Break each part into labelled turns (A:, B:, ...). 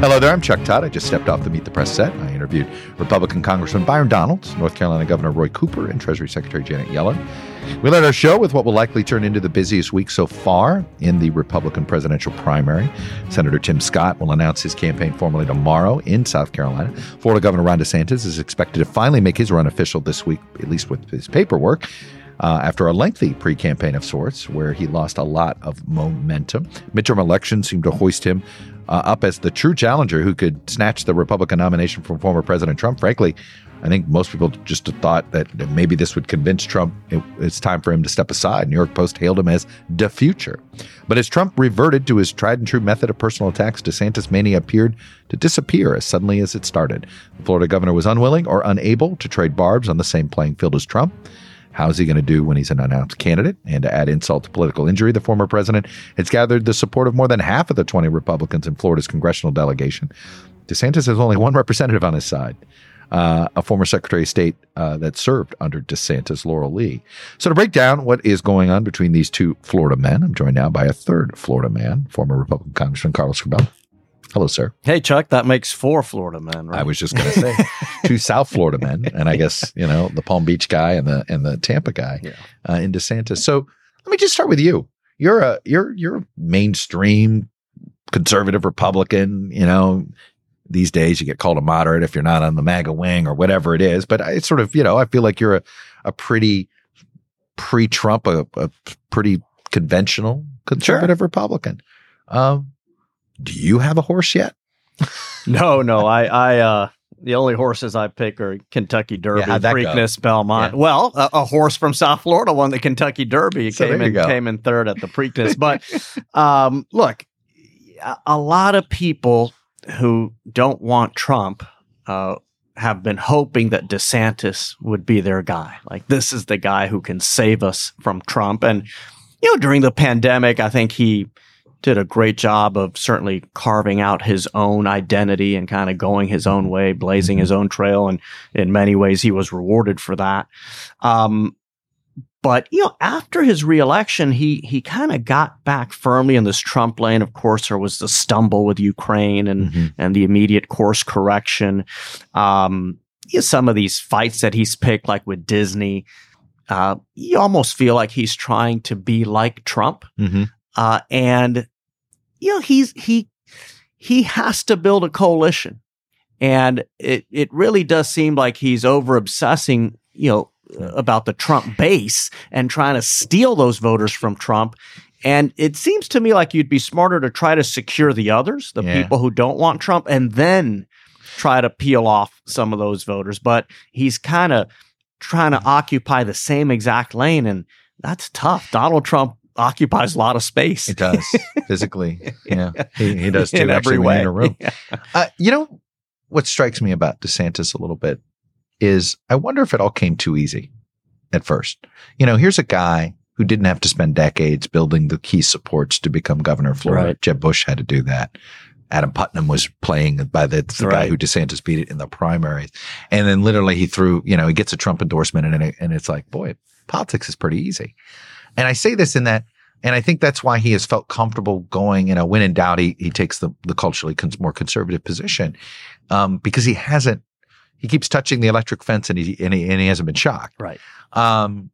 A: Hello there, I'm Chuck Todd. I just stepped off the Meet the Press set. I interviewed Republican Congressman Byron Donalds, North Carolina Governor Roy Cooper, and Treasury Secretary Janet Yellen. We led our show with what will likely turn into the busiest week so far in the Republican presidential primary. Senator Tim Scott will announce his campaign formally tomorrow in South Carolina. Florida Governor Ron DeSantis is expected to finally make his run official this week, at least with his paperwork. After a lengthy pre-campaign of sorts where he lost a lot of momentum. Midterm elections seemed to hoist him up as the true challenger who could snatch the Republican nomination from former President Trump. Frankly, I think most people just thought that maybe this would convince Trump it's time for him to step aside. New York Post hailed him as the future. But as Trump reverted to his tried and true method of personal attacks, DeSantis mania appeared to disappear as suddenly as it started. The Florida governor was unwilling or unable to trade barbs on the same playing field as Trump. How's he going to do when he's an unannounced candidate? And to add insult to political injury, the former president has gathered the support of more than half of the 20 Republicans in Florida's congressional delegation. DeSantis has only one representative on his side, a former Secretary of State that served under DeSantis, Laurel Lee. So to break down what is going on between these two Florida men, I'm joined now by a third Florida man, former Republican Congressman Carlos Curbelo. Hello, sir.
B: Hey, Chuck, that makes 4 Florida men, right?
A: I was just going to say 2 South Florida men, and I guess, the Palm Beach guy and the Tampa guy in DeSantis. So let me just start with you. You're a mainstream conservative Republican. These days you get called a moderate if you're not on the MAGA wing or whatever it is. But it's sort of, I feel like you're a pretty pre-Trump, a pretty conventional conservative Republican. Do you have a horse yet?
B: No. I the only horses I pick are Kentucky Derby, Preakness, Belmont. Yeah. Well, a horse from South Florida won the Kentucky Derby. Came in third at the Preakness. But look, a lot of people who don't want Trump have been hoping that DeSantis would be their guy. Like, this is the guy who can save us from Trump. And during the pandemic, I think he did a great job of certainly carving out his own identity and kind of going his own way, blazing his own trail. And in many ways, he was rewarded for that. But, after his reelection, he kind of got back firmly in this Trump lane. Of course, there was the stumble with Ukraine and the immediate course correction. Some of these fights that he's picked, like with Disney, you almost feel like he's trying to be like Trump. And he has to build a coalition, and it really does seem like he's over obsessing, about the Trump base and trying to steal those voters from Trump. And it seems to me like you'd be smarter to try to secure the others, the people who don't want Trump, and then try to peel off some of those voters. But he's kind of trying to occupy the same exact lane, and that's tough. Donald Trump occupies a lot of space.
A: It does, physically. Yeah, he does too.
B: In every way.
A: In a room. Yeah. What strikes me about DeSantis a little bit is I wonder if it all came too easy at first. Here's a guy who didn't have to spend decades building the key supports to become governor of Florida. Right. Jeb Bush had to do that. Adam Putnam was playing by the guy who DeSantis beat it in the primaries. And then literally he threw, he gets a Trump endorsement and it's like, boy, politics is pretty easy. And I say this in that, and I think that's why he has felt comfortable going, when in doubt, he takes the culturally more conservative position, because he keeps touching the electric fence and he hasn't been shocked.
B: Right.
A: And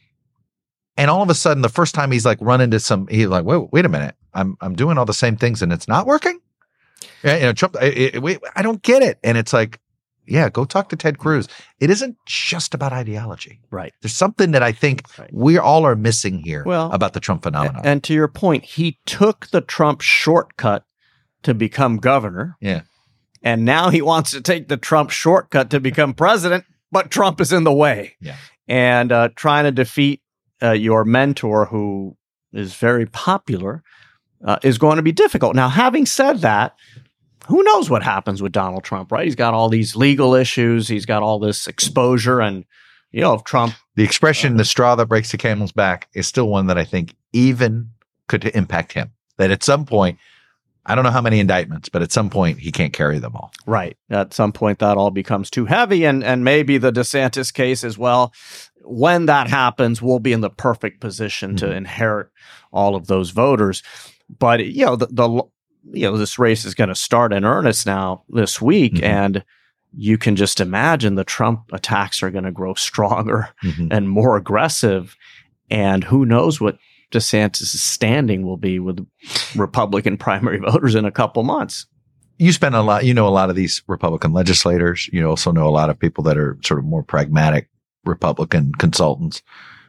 A: all of a sudden, the first time he's like run into he's like, wait a minute, I'm doing all the same things and it's not working. Yeah, Trump, I don't get it. And it's like, go talk to Ted Cruz. It isn't just about ideology.
B: Right.
A: There's something that I think we all are missing here about the Trump phenomenon.
B: And to your point, he took the Trump shortcut to become governor.
A: Yeah.
B: And now he wants to take the Trump shortcut to become president, but Trump is in the way.
A: Yeah.
B: And trying to defeat your mentor, who is very popular, is going to be difficult. Now, having said that, who knows what happens with Donald Trump, right? He's got all these legal issues. He's got all this exposure. And, if Trump...
A: The expression, the straw that breaks the camel's back, is still one that I think even could impact him. That at some point, I don't know how many indictments, but at some point, he can't carry them all.
B: Right. At some point, that all becomes too heavy. And maybe the DeSantis case as well. When that happens, we'll be in the perfect position to inherit all of those voters. But, this race is going to start in earnest now this week, and you can just imagine the Trump attacks are going to grow stronger and more aggressive, and who knows what DeSantis' standing will be with Republican primary voters in a couple months.
A: You spend a lot, a lot of these Republican legislators. You also know a lot of people that are sort of more pragmatic Republican consultants.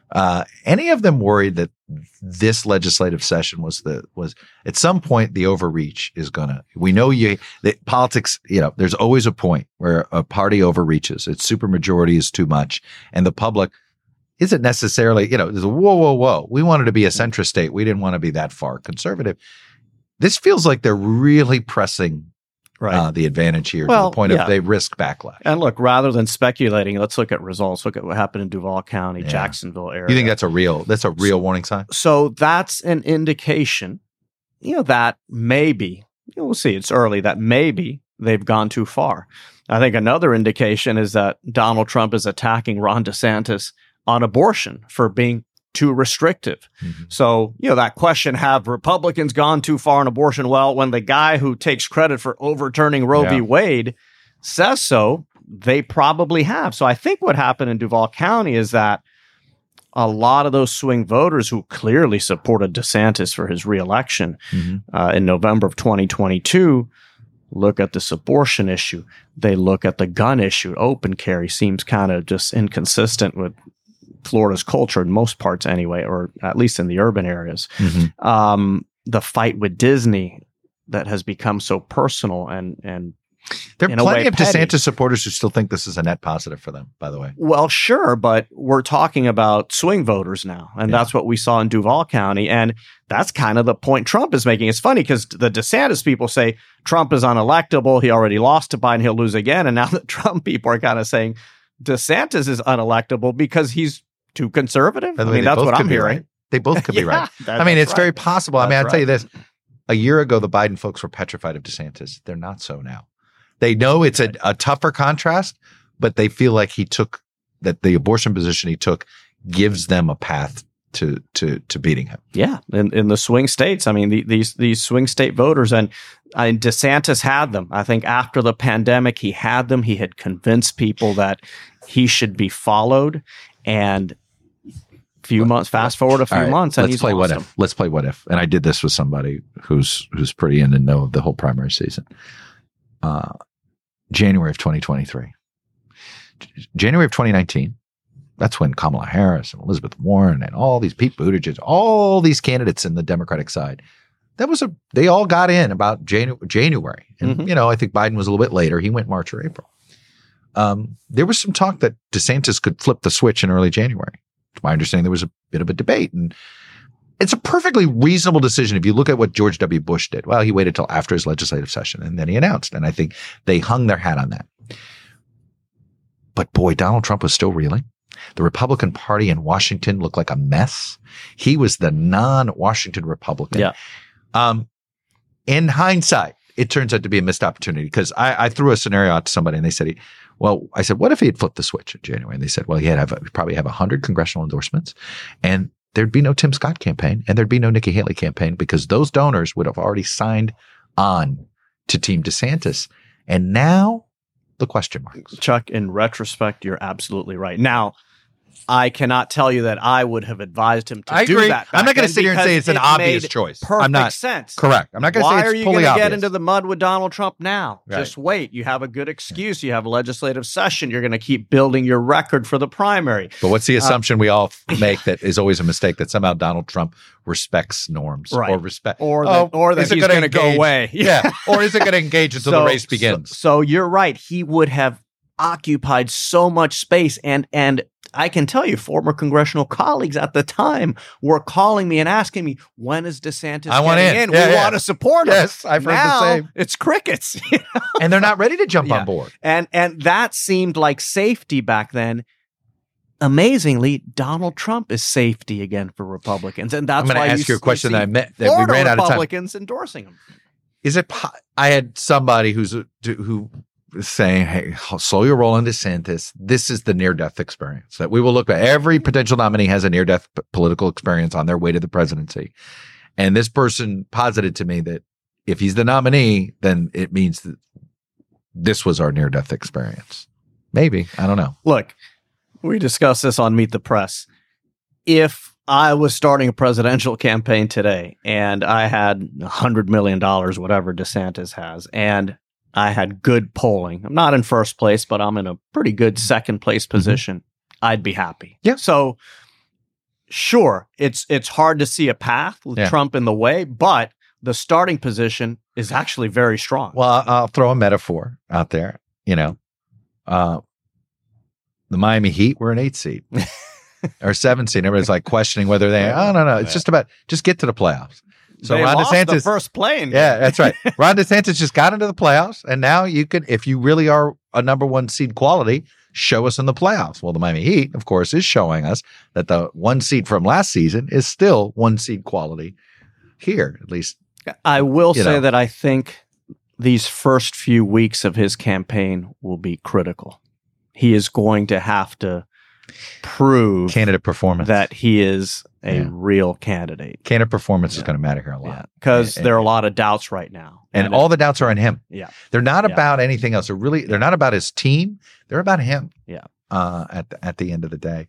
A: Any of them worried that this legislative session was at some point the overreach is we know that politics, there's always a point where a party overreaches. Its supermajority is too much, and the public isn't necessarily, there's a whoa. We wanted to be a centrist state. We didn't want to be that far conservative. This feels like they're really pressing the advantage here to the point of they risk backlash.
B: And look, rather than speculating, let's look at results. Look at what happened in Duval County, Jacksonville area.
A: You think that's a real warning sign?
B: So that's an indication, that maybe, we'll see, it's early, that maybe they've gone too far. I think another indication is that Donald Trump is attacking Ron DeSantis on abortion for being too restrictive. So, that question, have Republicans gone too far on abortion? Well, when the guy who takes credit for overturning Roe v. Wade says so, they probably have. So I think what happened in Duval County is that a lot of those swing voters who clearly supported DeSantis for his reelection in November of 2022 look at this abortion issue. They look at the gun issue. Open carry seems kind of just inconsistent with Florida's culture in most parts anyway, or at least in the urban areas. The fight with Disney that has become so personal and
A: there are plenty of DeSantis supporters who still think this is a net positive for them, by the way.
B: Well, sure, but we're talking about swing voters now, and that's what we saw in Duval County, and that's kind of the point Trump is making. It's funny because the DeSantis people say Trump is unelectable, he already lost to Biden, he'll lose again, and now the Trump people are kind of saying DeSantis is unelectable because he's too conservative. I mean, that's what I'm hearing.
A: Right. They both could be right. I mean, it's very possible. I mean, I'll tell you this. A year ago, the Biden folks were petrified of DeSantis. They're not so now. They know it's a tougher contrast, but they feel like that the abortion position he took gives them a path to beating him.
B: Yeah, in the swing states. I mean, these swing state voters, and DeSantis had them. I think after the pandemic, he had them. He had convinced people that he should be followed, and fast forward a few months, and
A: let's play what if. Let's play what if. And I did this with somebody who's pretty in the know of the whole primary season. January of 2023. January of 2019. That's when Kamala Harris and Elizabeth Warren and all these Pete Buttigieg, all these candidates in the Democratic side, they all got in about January. And, I think Biden was a little bit later. He went March or April. There was some talk that DeSantis could flip the switch in early January. To my understanding, there was a bit of a debate, and it's a perfectly reasonable decision. If you look at what George W. Bush did, well, he waited till after his legislative session and then he announced, and I think they hung their hat on that. But boy, Donald Trump was still reeling. The Republican Party in Washington looked like a mess. He was the non-Washington Republican.
B: Yeah.
A: In hindsight, it turns out to be a missed opportunity because I threw a scenario out to somebody and they said, I said, what if he had flipped the switch in January? And they said, well, he'd probably have 100 congressional endorsements, and there'd be no Tim Scott campaign, and there'd be no Nikki Haley campaign because those donors would have already signed on to Team DeSantis. And now the question marks.
B: Chuck, in retrospect, you're absolutely right. Now, I cannot tell you that I would have advised him to do that.
A: I'm not going to sit here and say it's an obvious choice.
B: Perfect sense.
A: Correct. I'm not going to say it's fully obvious.
B: Why are you going to get into the mud with Donald Trump now? Right. Just wait. You have a good excuse. You have a legislative session. You're going to keep building your record for the primary.
A: But what's the assumption we all make that is always a mistake, that somehow Donald Trump respects norms or
B: that he's going to go away.
A: Yeah. Or is it going to engage until the race begins?
B: So you're right. He would have occupied so much space, and I can tell you, former congressional colleagues at the time were calling me and asking me, when is DeSantis getting in? We want to support him.
A: Yes, I've heard the same.
B: It's crickets.
A: And they're not ready to jump on board.
B: And that seemed like safety back then. Amazingly, Donald Trump is safety again for Republicans. And that's why I'm going to ask you
A: a question that we ran out of time.
B: Republicans endorsing him.
A: Is it? I had somebody who saying, hey, slow your roll on DeSantis. This is the near-death experience that we will look at. Every potential nominee has a near-death political experience on their way to the presidency. And this person posited to me that if he's the nominee, then it means that this was our near-death experience. Maybe. I don't know.
B: Look, we discussed this on Meet the Press. If I was starting a presidential campaign today and I had $100 million, whatever DeSantis has, and I had good polling, I'm not in first place, but I'm in a pretty good second place position, I'd be happy.
A: Yeah.
B: So sure, it's hard to see a path with Trump in the way, but the starting position is actually very strong.
A: Well, I'll throw a metaphor out there. The Miami Heat were an 8 seed or 7 seed. Everybody's like questioning whether no. It's just get to the playoffs. So
B: they
A: Ron
B: lost
A: DeSantis,
B: the first playing.
A: Yeah, that's right. Ron DeSantis just got into the playoffs, and now you can, if you really are a number 1 seed quality, show us in the playoffs. Well, the Miami Heat, of course, is showing us that the 1 seed from last season is still 1 seed quality here, at least.
B: I will say that I think these first few weeks of his campaign will be critical. He is going to have to prove
A: candidate performance
B: that he is a real candidate.
A: Candidate performance is going to matter here a lot
B: because there are a lot of doubts right now,
A: and all the doubts are on him.
B: Yeah,
A: they're not about anything else. They're not about his team. They're about him.
B: Yeah.
A: At the end of the day,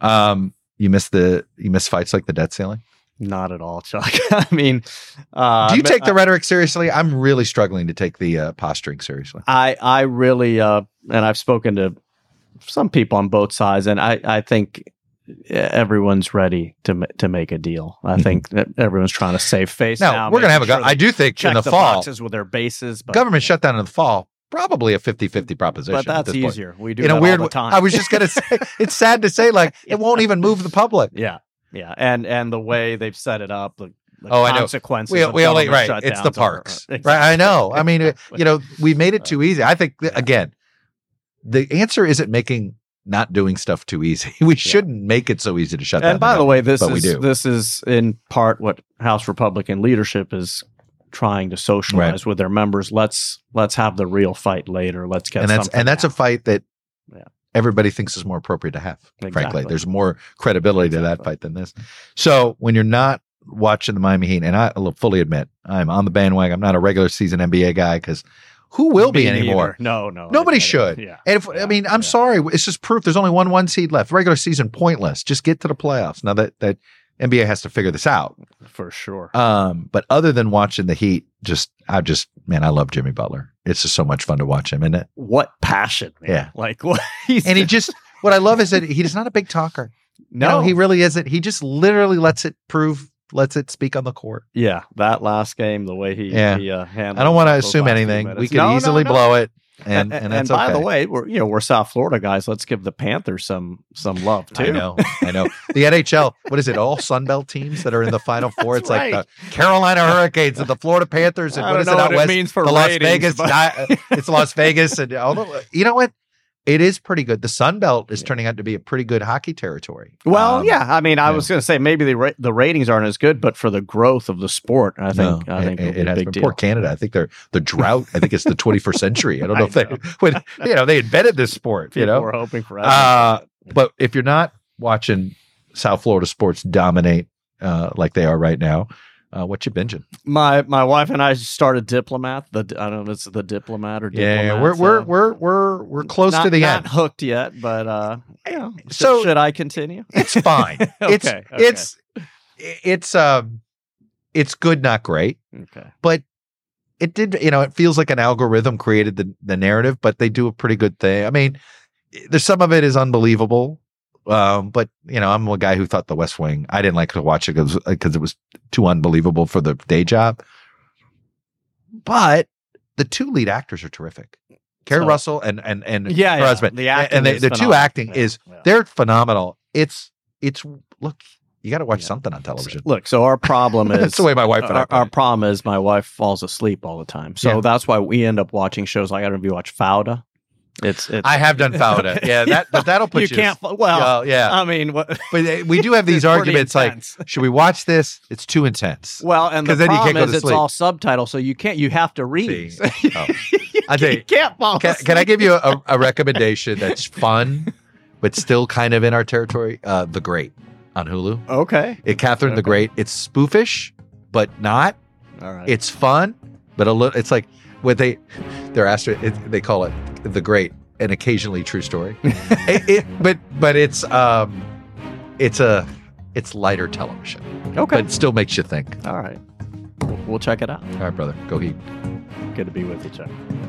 A: you miss fights like the debt ceiling.
B: Not at all, Chuck. I mean,
A: do you take the rhetoric seriously? I'm really struggling to take the posturing seriously.
B: I really, and I've spoken to some people on both sides, and I think everyone's ready to make a deal. I think that everyone's trying to save face.
A: Now we're going to have I do think in the fall,
B: boxes with their bases, but
A: government shutdown in the fall. Probably a 50-50 proposition.
B: But that's easier. We do
A: in
B: that
A: a weird
B: all the time.
A: I was just going to say, it's sad to say, like it won't even move the public.
B: Yeah. Yeah, and the way they've set it up, the consequences.
A: We only it's the parks, exactly. Right? I know. I mean, we made it too easy. I think again, the answer isn't making not doing stuff too easy. We shouldn't make it so easy to shut down.
B: And by the way, this is in part what House Republican leadership is trying to socialize with their members. Let's have the real fight later. Let's get
A: that's a fight that. Yeah. Everybody thinks is more appropriate to have. Exactly. Frankly, there's more credibility to that fight than this. So when you're not watching the Miami Heat, and I will fully admit I'm on the bandwagon. I'm not a regular season NBA guy because who will be anymore?
B: No,
A: nobody should. Yeah. And I'm sorry, it's just proof. There's only one seed left. Regular season pointless. Just get to the playoffs. Now that NBA has to figure this out
B: for sure.
A: But other than watching the Heat, I love Jimmy Butler. It's just so much fun to watch him, isn't it?
B: What passion, man.
A: Yeah.
B: Like what?
A: What I love is that he's not a big talker. No, he really isn't. He just literally lets it speak on the court.
B: Yeah, that last game, the way he handled.
A: I don't want to assume anything. We could easily blow it. And that's
B: by the way, we're South Florida guys. Let's give the Panthers some love too.
A: I know. The NHL. What is it? All Sunbelt teams that are in the Final Four. It's like the Carolina Hurricanes and the Florida Panthers and what is it out west?
B: Means for
A: the
B: ratings,
A: Las Vegas. It's Las Vegas, and although you know what. It is pretty good. The Sun Belt is turning out to be a pretty good hockey territory.
B: Well, I mean, I was going to say maybe the ratings aren't as good, but for the growth of the sport, I think it has been deal.
A: Poor Canada. I think the drought. I think it's the 21st century. I don't know if they invented this sport.
B: We're hoping for.
A: But if you're not watching South Florida sports dominate like they are right now. What you binging?
B: My wife and I started Diplomat. I don't know if it's the Diplomat or Diplomat.
A: Yeah, we're close to the end.
B: Not hooked yet, but so should I continue?
A: It's fine.
B: Okay.
A: It's good, not great.
B: Okay,
A: but it did. It feels like an algorithm created the narrative, but they do a pretty good thing. I mean, there's some of it is unbelievable. But I'm a guy who thought The West Wing, I didn't like to watch it because it was too unbelievable for the day job. But the two lead actors are terrific. Kerry Russell and her husband. The two acting they're phenomenal. It's look, you got to watch something on television.
B: Look, so our problem is
A: that's the way my wife and
B: our problem is my wife falls asleep all the time. So that's why we end up watching shows like I don't know if you watch Fauda.
A: I have done Fauda. Yeah, but that'll put you.
B: Can't. Well, yeah. I mean,
A: but we do have these arguments like, should we watch this? It's too intense.
B: Well, and the problem is it's all subtitle, so you can't. You have to read.
A: I tell you,
B: can't fall.
A: Can I give you a recommendation that's fun, but still kind of in our territory? The Great on Hulu.
B: Okay.
A: Catherine the Great. It's spoofish, but not.
B: All right.
A: It's fun. but it's like what they're asked. They call it the great and occasionally true story. But it's lighter television.
B: Okay,
A: but it still makes you think.
B: All right, we'll check it out.
A: All right, brother, go Heat.
B: Good to be with you, Chuck.